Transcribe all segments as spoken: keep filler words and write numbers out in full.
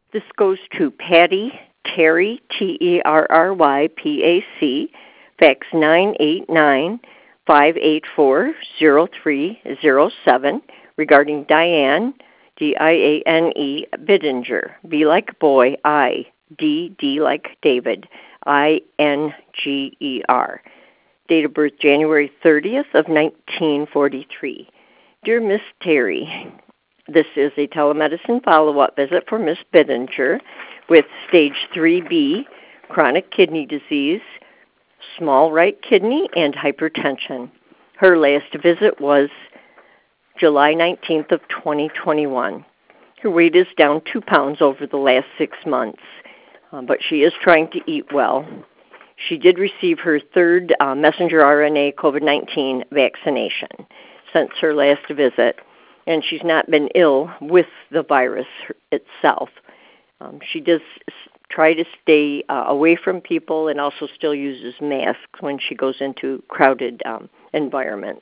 This goes to Patty Terry, T E R R Y P A C, fax nine eight nine, five eight four, zero three zero seven, regarding Diane, D I A N E, Bidinger, B like boy, I, D, D like David, I N G E R. Date of birth January thirtieth of nineteen forty-three. Dear Miss Terry, this is a telemedicine follow-up visit for Miss Bidinger with stage three B, chronic kidney disease, small right kidney, and hypertension. Her last visit was July nineteenth of twenty twenty-one. Her weight is down two pounds over the last six months, uh, but she is trying to eat well. She did receive her third uh, messenger R N A COVID nineteen vaccination since her last visit, and she's not been ill with the virus itself. Um, she does try to stay uh, away from people and also still uses masks when she goes into crowded um, environments.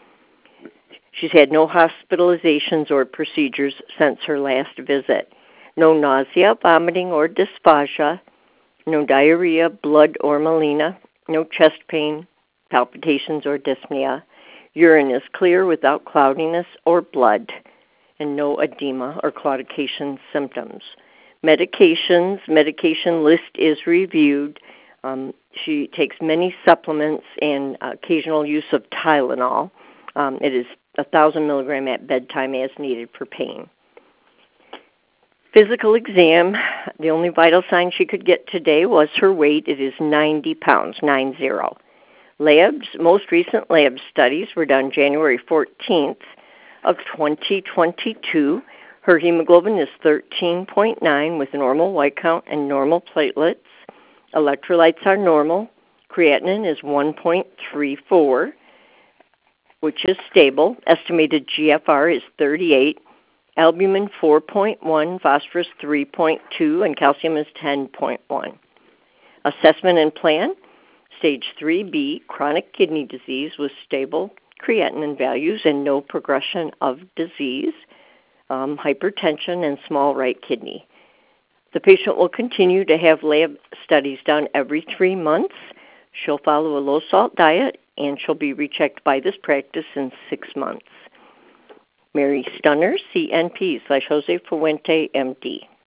She's had no hospitalizations or procedures since her last visit. No nausea, vomiting, or dysphagia. No diarrhea, blood, or melena. No chest pain, palpitations, or dyspnea. Urine is clear without cloudiness or blood. And no edema or claudication symptoms. Medications, medication list is reviewed. Um, she takes many supplements and occasional use of Tylenol. Um, it is one thousand milligram at bedtime as needed for pain. Physical exam, the only vital sign she could get today was her weight. It is ninety pounds, nine zero. Labs, most recent lab studies were done January fourteenth of twenty twenty-two. Her hemoglobin is thirteen point nine with normal white count and normal platelets. Electrolytes are normal. Creatinine is one point three four, which is stable. Estimated G F R is thirty-eight. Albumin four point one, phosphorus three point two, and calcium is ten point one. Assessment and plan, stage three B, chronic kidney disease with stable creatinine values and no progression of disease, um, hypertension, and small right kidney. The patient will continue to have lab studies done every three months. She'll follow a low-salt diet, and she'll be rechecked by this practice in six months. Mary Stunner, C N P slash Jose Fuente, M D.